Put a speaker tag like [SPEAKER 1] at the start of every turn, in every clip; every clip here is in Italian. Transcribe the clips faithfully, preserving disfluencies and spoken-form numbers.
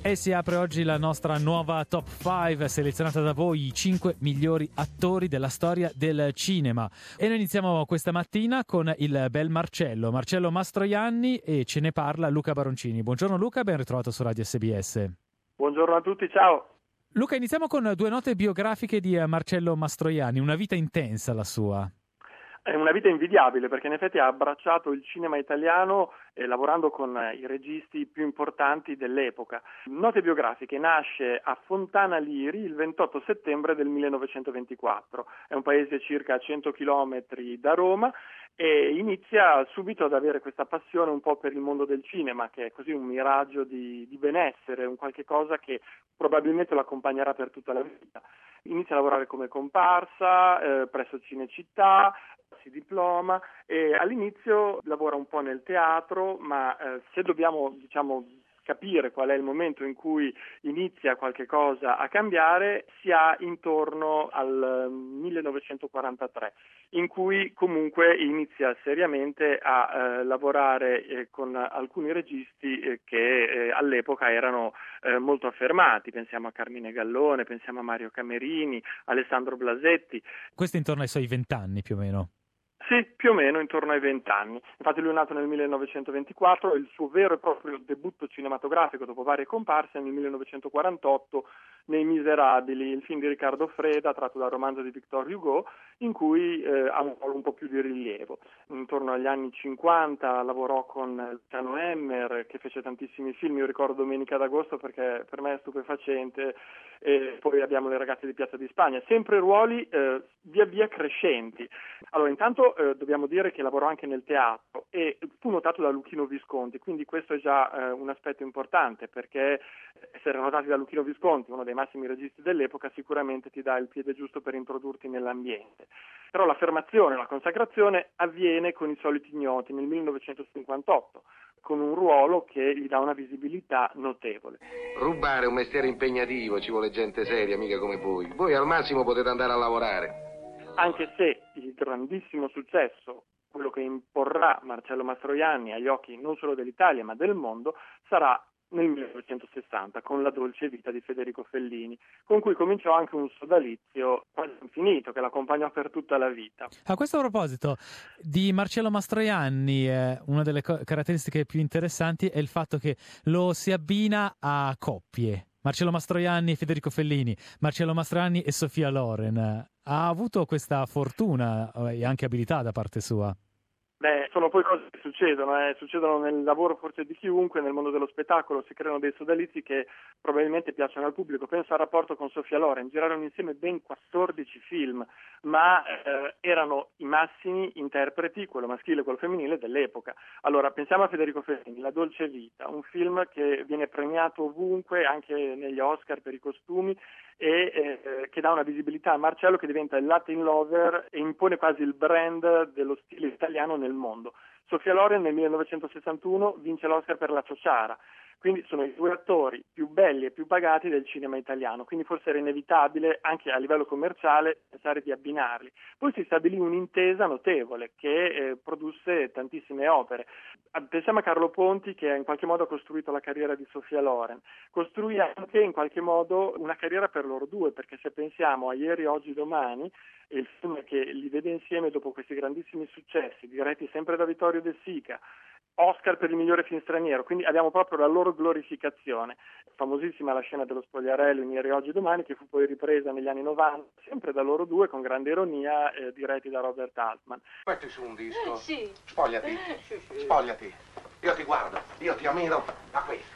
[SPEAKER 1] E si apre oggi la nostra nuova Top cinque selezionata da voi, i cinque migliori attori della storia del cinema. E noi iniziamo questa mattina con il bel Marcello, Marcello Mastroianni, e ce ne parla Luca Baroncini. Buongiorno Luca, ben ritrovato su Radio S B S.
[SPEAKER 2] Buongiorno a tutti, ciao.
[SPEAKER 1] Luca, iniziamo con due note biografiche di Marcello Mastroianni, una vita intensa la sua.
[SPEAKER 2] È una vita invidiabile perché in effetti ha abbracciato il cinema italiano eh, lavorando con eh, i registi più importanti dell'epoca. Note biografiche: nasce a Fontana Liri il ventotto settembre del millenovecentoventiquattro, è un paese circa a cento chilometri da Roma, e inizia subito ad avere questa passione un po' per il mondo del cinema, che è così un miraggio di, di benessere, un qualche cosa che probabilmente lo accompagnerà per tutta la vita. Inizia a lavorare come comparsa eh, presso Cinecittà, si diploma e all'inizio lavora un po' nel teatro, ma eh, se dobbiamo diciamo capire qual è il momento in cui inizia qualche cosa a cambiare, si ha intorno al millenovecentoquarantatré, in cui comunque inizia seriamente a eh, lavorare eh, con alcuni registi eh, che eh, all'epoca erano eh, molto affermati. Pensiamo a Carmine Gallone, pensiamo a Mario Camerini, Alessandro Blasetti.
[SPEAKER 1] Questo intorno ai suoi vent'anni più o meno.
[SPEAKER 2] Sì, più o meno intorno ai vent'anni. Infatti lui è nato nel millenovecentoventiquattro, il suo vero e proprio debutto cinematografico dopo varie comparse nel millenovecentoquarantotto nei Miserabili, il film di Riccardo Freda tratto dal romanzo di Victor Hugo, in cui eh, ha un ruolo un po' più di rilievo. Intorno agli anni cinquanta lavorò con Luciano Emmer, che fece tantissimi film. Io ricordo Domenica d'Agosto perché per me è stupefacente, e poi abbiamo Le ragazze di Piazza di Spagna, sempre ruoli eh, via via crescenti. Allora, intanto eh, dobbiamo dire che lavorò anche nel teatro e fu notato da Luchino Visconti, quindi questo è già eh, un aspetto importante, perché essere notati da Luchino Visconti, uno dei massimi registi dell'epoca, sicuramente ti dà il piede giusto per introdurti nell'ambiente. Però l'affermazione, la consacrazione avviene con I soliti ignoti nel millenovecentocinquantotto, con un ruolo che gli dà una visibilità notevole.
[SPEAKER 3] Rubare è un mestiere impegnativo, ci vuole gente seria, mica come voi. Voi al massimo potete andare a lavorare.
[SPEAKER 2] Anche se il grandissimo successo, quello che imporrà Marcello Mastroianni agli occhi non solo dell'Italia ma del mondo, sarà nel millenovecentosessanta con La dolce vita di Federico Fellini, con cui cominciò anche un sodalizio quasi infinito che l'accompagnò per tutta la vita.
[SPEAKER 1] A questo proposito di Marcello Mastroianni, eh, una delle co- caratteristiche più interessanti è il fatto che lo si abbina a coppie. Marcello Mastroianni e Federico Fellini, Marcello Mastroianni e Sofia Loren. Ha avuto questa fortuna e anche abilità da parte sua?
[SPEAKER 2] Beh, sono poi cose che succedono, eh. succedono nel lavoro forse di chiunque, nel mondo dello spettacolo si creano dei sodalizi che probabilmente piacciono al pubblico. Penso al rapporto con Sofia Loren, girarono insieme ben quattordici film, ma eh, erano i massimi interpreti, quello maschile e quello femminile, dell'epoca. Allora, pensiamo a Federico Fellini, La dolce vita, un film che viene premiato ovunque, anche negli Oscar per i costumi, e eh, che dà una visibilità a Marcello, che diventa il Latin lover e impone quasi il brand dello stile italiano nel mondo. Sofia Loren nel millenovecentosessantuno vince l'Oscar per La ciociara, quindi sono i due attori più belli e più pagati del cinema italiano, quindi forse era inevitabile anche a livello commerciale pensare di abbinarli. Poi si stabilì un'intesa notevole che eh, produsse tantissime opere. Pensiamo a Carlo Ponti, che in qualche modo ha costruito la carriera di Sofia Loren, costruì anche in qualche modo una carriera per loro due, perché se pensiamo a Ieri, Oggi, Domani, il film che li vede insieme dopo questi grandissimi successi, diretti sempre da Vittorio De Sica, Oscar per il migliore film straniero, quindi abbiamo proprio la loro glorificazione. Famosissima la scena dello spogliarello in Ieri, Oggi, Domani, che fu poi ripresa negli anni novanta, sempre da loro due, con grande ironia, eh, diretti da Robert Altman.
[SPEAKER 3] Metti su un disco.
[SPEAKER 4] Eh, sì.
[SPEAKER 3] Spogliati.
[SPEAKER 4] Eh, sì, sì.
[SPEAKER 3] Spogliati. Io ti guardo, io ti ammiro da questo.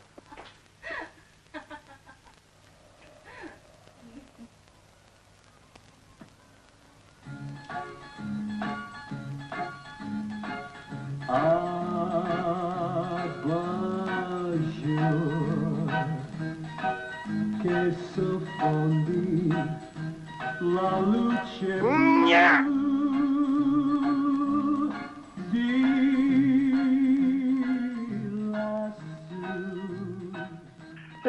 [SPEAKER 5] Che soffondi la luce
[SPEAKER 3] Gna.
[SPEAKER 5] di lassù.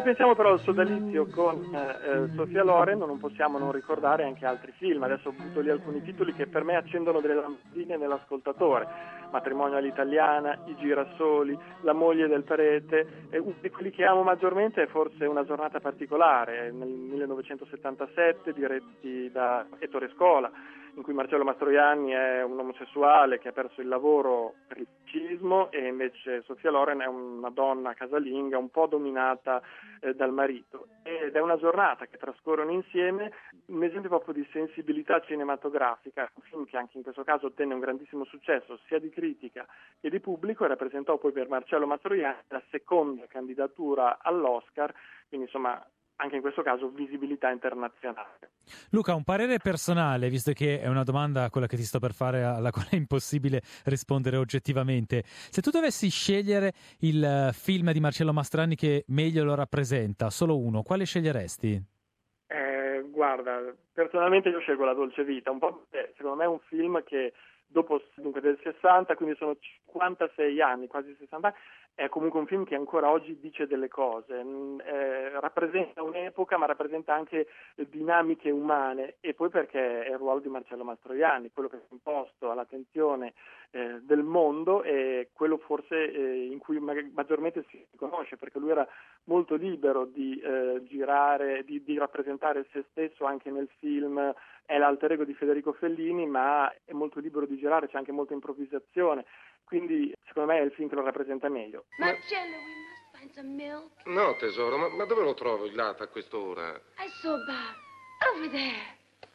[SPEAKER 2] pensiamo però al sodalizio con eh, Sofia Loren, non possiamo non ricordare anche altri film. Adesso ho butto lì alcuni titoli che per me accendono delle lampadine nell'ascoltatore: Matrimonio all'italiana, I girasoli, La moglie del prete. E uno di quelli che amo maggiormente è forse Una giornata particolare, nel millenovecentosettantasette, diretti da Ettore Scola, in cui Marcello Mastroianni è un omosessuale che ha perso il lavoro per il fascismo, e invece Sofia Loren è una donna casalinga un po' dominata eh, dal marito. Ed è una giornata che trascorrono insieme, un esempio proprio di sensibilità cinematografica, un film che anche in questo caso ottenne un grandissimo successo sia di critica che di pubblico, e rappresentò poi per Marcello Mastroianni la seconda candidatura all'Oscar, quindi insomma anche in questo caso visibilità internazionale.
[SPEAKER 1] Luca, un parere personale, visto che è una domanda, quella che ti sto per fare, alla quale è impossibile rispondere oggettivamente. Se tu dovessi scegliere il film di Marcello Mastroianni che meglio lo rappresenta, solo uno, quale sceglieresti?
[SPEAKER 2] Eh, guarda, personalmente io scelgo La dolce vita, un po' perché secondo me è un film che dopo dunque del sessanta, quindi sono cinquantasei anni, quasi sessanta anni, è comunque un film che ancora oggi dice delle cose, eh, rappresenta un'epoca ma rappresenta anche dinamiche umane, e poi perché è il ruolo di Marcello Mastroianni, quello che è imposto all'attenzione eh, del mondo, e quello forse eh, in cui maggiormente si conosce, perché lui era molto libero di eh, girare, di, di rappresentare se stesso anche nel film. È l'alter ego di Federico Fellini, ma è molto libero di girare, c'è anche molta improvvisazione, quindi secondo me è il film che lo rappresenta meglio.
[SPEAKER 4] Marcello, we must find some milk.
[SPEAKER 3] No, tesoro, ma, ma dove lo trovo il latte a quest'ora?
[SPEAKER 4] I saw Bob. Over there.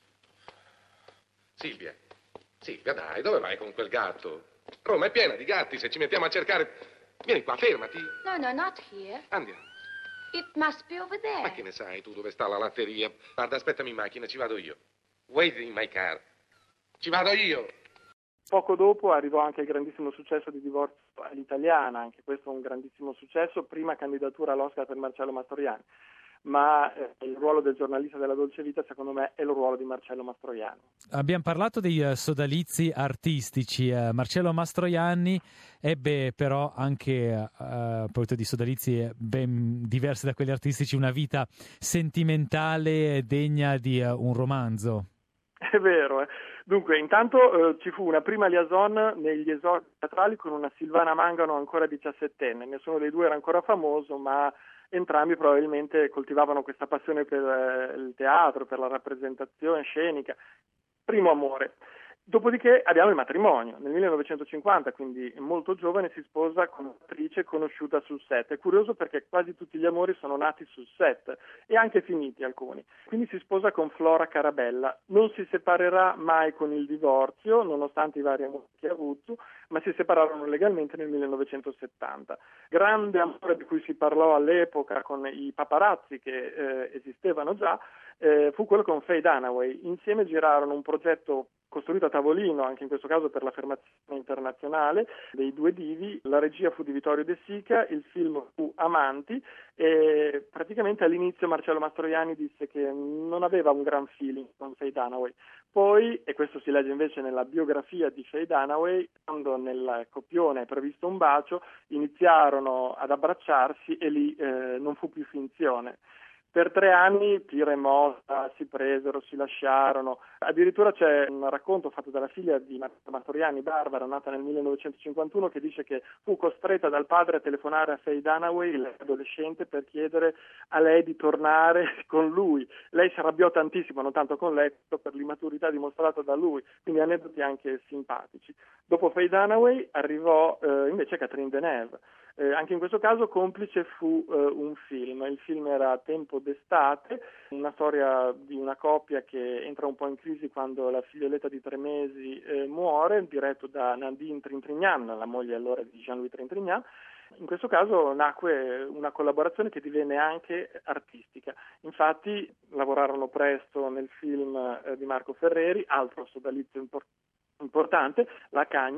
[SPEAKER 3] Silvia, Silvia, dai, dove vai con quel gatto? Roma è piena di gatti, se ci mettiamo a cercare... Vieni qua, fermati.
[SPEAKER 4] No, no, not here.
[SPEAKER 3] Andiamo.
[SPEAKER 4] It must be over there.
[SPEAKER 3] Ma che ne sai tu dove sta la latteria? Guarda, aspettami in macchina, ci vado io. Wait in my car. Ci vado io.
[SPEAKER 2] Poco dopo arrivò anche il grandissimo successo di Divorzio all'italiana, anche questo un grandissimo successo, prima candidatura all'Oscar per Marcello Mastroianni, ma eh, il ruolo del giornalista della dolce vita secondo me è il ruolo di Marcello Mastroianni.
[SPEAKER 1] Abbiamo parlato dei uh, sodalizi artistici, uh, Marcello Mastroianni ebbe però anche, uh, a proposito di sodalizi ben diversi da quelli artistici, una vita sentimentale degna di uh, un romanzo.
[SPEAKER 2] È vero, eh. Dunque, intanto eh, ci fu una prima liaison negli esordi teatrali con una Silvana Mangano ancora diciassettenne. Nessuno dei due era ancora famoso, ma entrambi probabilmente coltivavano questa passione per eh, il teatro, per la rappresentazione scenica. Primo amore. Dopodiché abbiamo il matrimonio. Nel millenovecentocinquanta, quindi molto giovane, si sposa con un'attrice conosciuta sul set. È curioso perché quasi tutti gli amori sono nati sul set e anche finiti alcuni. Quindi si sposa con Flora Carabella. Non si separerà mai con il divorzio, nonostante i vari amori che ha avuto, ma si separarono legalmente nel millenovecentosettanta. Grande amore di cui si parlò all'epoca con i paparazzi che eh, esistevano già, eh, fu quello con Faye Dunaway. Insieme girarono un progetto costruito a tavolino, anche in questo caso per l'affermazione internazionale dei due divi. La regia fu di Vittorio De Sica, il film fu Amanti, e praticamente all'inizio Marcello Mastroianni disse che non aveva un gran feeling con Faye Dunaway. Poi, e questo si legge invece nella biografia di Faye Dunaway, quando nel copione è previsto un bacio, iniziarono ad abbracciarsi e lì eh, non fu più finzione. Per tre anni tira e mossa, si presero, si lasciarono. Addirittura c'è un racconto fatto dalla figlia di Mastroianni, Barbara, nata nel millenovecentocinquantuno, che dice che fu costretta dal padre a telefonare a Faye Dunaway, l'adolescente, per chiedere a lei di tornare con lui. Lei si arrabbiò tantissimo, non tanto con lei, per l'immaturità dimostrata da lui, quindi aneddoti anche simpatici. Dopo Faye Dunaway arrivò eh, invece Catherine Deneuve. Eh, anche in questo caso complice fu eh, un film. Il film era Tempo d'estate, una storia di una coppia che entra un po' in crisi quando la figlioletta di tre mesi eh, muore, diretto da Nadine Trintignant, la moglie allora di Jean-Louis Trintignant. In questo caso nacque una collaborazione che divenne anche artistica. Infatti lavorarono presto nel film eh, di Marco Ferreri, altro sodalizio importante, importante, La Cagna,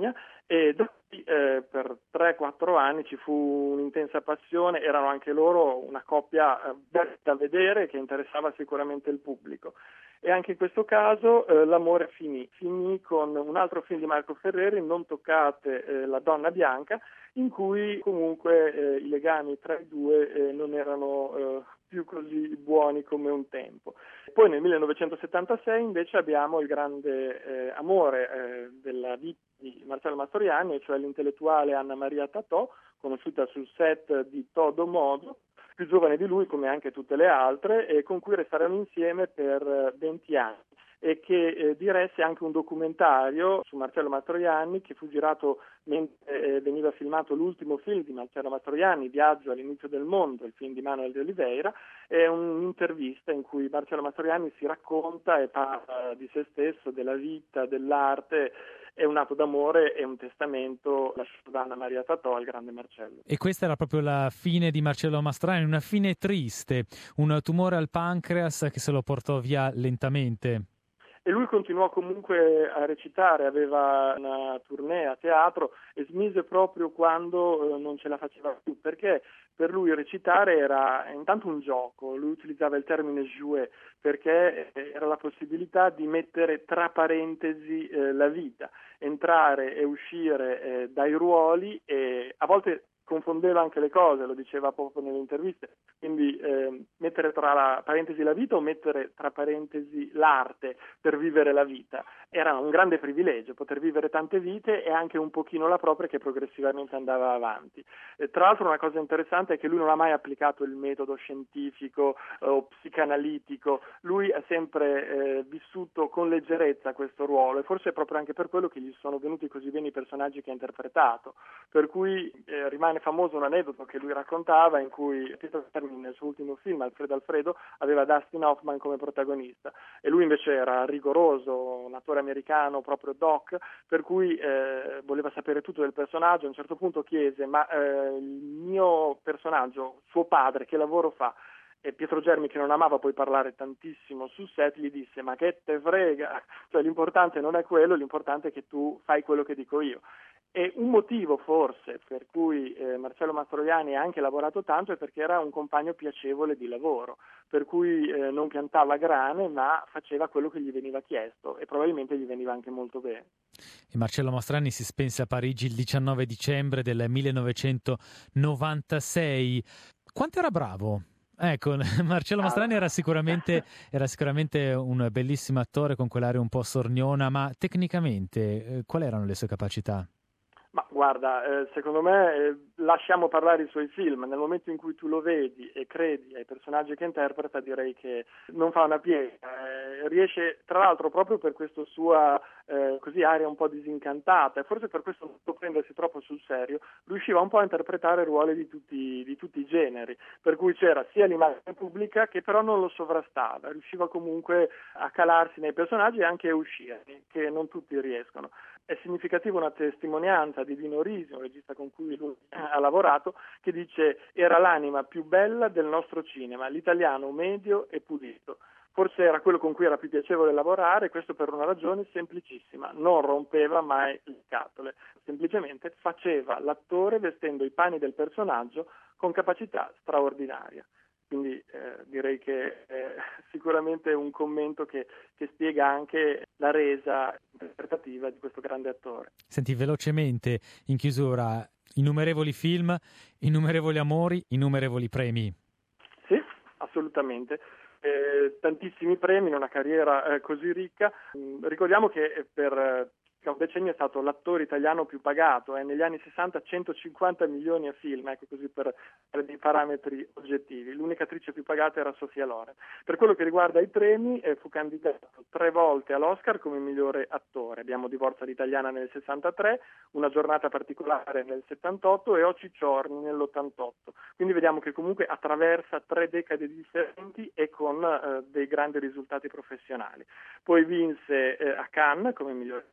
[SPEAKER 2] E da qui eh, per tre quattro anni ci fu un'intensa passione, erano anche loro una coppia eh, bella da vedere che interessava sicuramente il pubblico. E anche in questo caso eh, l'amore finì, finì con un altro film di Marco Ferreri, Non toccate eh, la donna bianca, in cui comunque eh, i legami tra i due eh, non erano eh, più così buoni come un tempo. Poi nel millenovecentosettantasei invece abbiamo il grande eh, amore eh, della vita di Marcello Mastroianni, cioè l'intellettuale Anna Maria Tatò, conosciuta sul set di Todo Modo, più giovane di lui come anche tutte le altre, e con cui restarono insieme per venti anni e che eh, diresse anche un documentario su Marcello Mastroianni che fu girato mentre eh, veniva filmato l'ultimo film di Marcello Mastroianni, Viaggio all'inizio del mondo, il film di Manuel de Oliveira. È un'intervista in cui Marcello Mastroianni si racconta e parla di se stesso, della vita, dell'arte. È un atto d'amore e un testamento lasciato da Anna Maria Tatò al grande Marcello.
[SPEAKER 1] E questa era proprio la fine di Marcello Mastroianni, una fine triste, un tumore al pancreas che se lo portò via lentamente.
[SPEAKER 2] E lui continuò comunque a recitare, aveva una tournée a teatro e smise proprio quando eh, non ce la faceva più, perché per lui recitare era intanto un gioco, lui utilizzava il termine jouer perché era la possibilità di mettere tra parentesi eh, la vita, entrare e uscire eh, dai ruoli, e a volte confondeva anche le cose, lo diceva proprio nelle interviste, quindi eh, mettere tra la parentesi la vita o mettere tra parentesi l'arte per vivere la vita. Era un grande privilegio poter vivere tante vite e anche un pochino la propria che progressivamente andava avanti. E tra l'altro una cosa interessante è che lui non ha mai applicato il metodo scientifico eh, o psicanalitico, lui ha sempre eh, vissuto con leggerezza questo ruolo e forse è proprio anche per quello che gli sono venuti così bene i personaggi che ha interpretato, per cui eh, rimane famoso un aneddoto che lui raccontava in cui Pietro Termini nel suo ultimo film Alfredo Alfredo aveva Dustin Hoffman come protagonista e lui invece era rigoroso, un attore americano proprio doc, per cui eh, voleva sapere tutto del personaggio. A un certo punto chiese ma eh, il mio personaggio, suo padre, che lavoro fa? E Pietro Germi, che non amava poi parlare tantissimo sul set, gli disse ma che te frega, cioè l'importante non è quello, l'importante è che tu fai quello che dico io. E un motivo forse per cui eh, Marcello Mastroianni ha anche lavorato tanto è perché era un compagno piacevole di lavoro, per cui eh, non piantava grane ma faceva quello che gli veniva chiesto e probabilmente gli veniva anche molto bene.
[SPEAKER 1] E Marcello Mastroianni si spense a Parigi il diciannove dicembre del millenovecentonovantasei. Quanto era bravo? Ecco, Marcello Mastroianni era sicuramente, era sicuramente un bellissimo attore con quell'aria un po' sorniona, ma tecnicamente eh, quali erano le sue capacità?
[SPEAKER 2] Ma guarda, eh, secondo me eh, lasciamo parlare i suoi film, nel momento in cui tu lo vedi e credi ai personaggi che interpreta direi che non fa una piega, eh, riesce tra l'altro proprio per questa sua eh, così aria un po' disincantata e forse per questo non può prendersi troppo sul serio, riusciva un po' a interpretare ruoli di tutti, di tutti i generi, per cui c'era sia l'immagine pubblica che però non lo sovrastava, riusciva comunque a calarsi nei personaggi e anche a uscire, che non tutti riescono. È significativa una testimonianza di Dino Risi, un regista con cui lui ha lavorato, che dice era l'anima più bella del nostro cinema, l'italiano medio e pulito. Forse era quello con cui era più piacevole lavorare, questo per una ragione semplicissima, non rompeva mai le scatole, semplicemente faceva l'attore vestendo i panni del personaggio con capacità straordinaria. Quindi eh, direi che è sicuramente un commento che, che spiega anche la resa interpretativa di questo grande attore.
[SPEAKER 1] Senti, velocemente, in chiusura, innumerevoli film, innumerevoli amori, innumerevoli premi.
[SPEAKER 2] Sì, assolutamente. Eh, tantissimi premi in una carriera eh, così ricca. Mm, ricordiamo che per eh, un decennio è stato l'attore italiano più pagato, eh, negli anni sessanta centocinquanta milioni a film, ecco così per, per dei parametri oggettivi. L'unica attrice più pagata era Sofia Loren. Per quello che riguarda i premi, eh, fu candidato tre volte all'Oscar come migliore attore. Abbiamo Divorza l'italiana nel sessantatré, Una giornata particolare nel settantotto e Occhi Ciorni nell'ottantotto. Quindi vediamo che comunque attraversa tre decadi differenti e con eh, dei grandi risultati professionali. Poi vinse eh, a Cannes come miglior attore,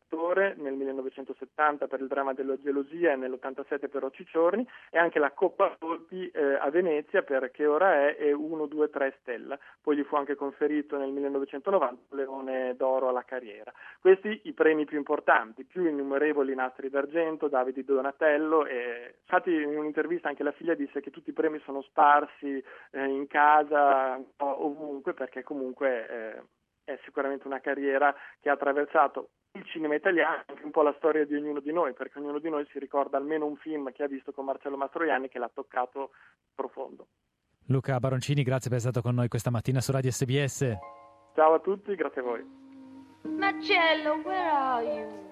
[SPEAKER 2] d'Onore nel millenovecentosettanta per il dramma della gelosia e nell'ottantasette per Ocicciorni, e anche la Coppa Volpi eh, a Venezia per Che ora è e uno, due, tre Stella. Poi gli fu anche conferito nel millenovecentonovanta il Leone d'Oro alla carriera. Questi i premi più importanti, più innumerevoli nastri d'argento, Davide di Donatello, e infatti in un'intervista anche la figlia disse che tutti i premi sono sparsi eh, in casa, ovunque, perché comunque eh, è sicuramente una carriera che ha attraversato il cinema italiano, anche un po' la storia di ognuno di noi, perché ognuno di noi si ricorda almeno un film che ha visto con Marcello Mastroianni che l'ha toccato profondo.
[SPEAKER 1] Luca Baroncini, grazie per essere stato con noi questa mattina su Radio S B S.
[SPEAKER 2] Ciao a tutti, grazie a voi.
[SPEAKER 4] Marcello, where are you?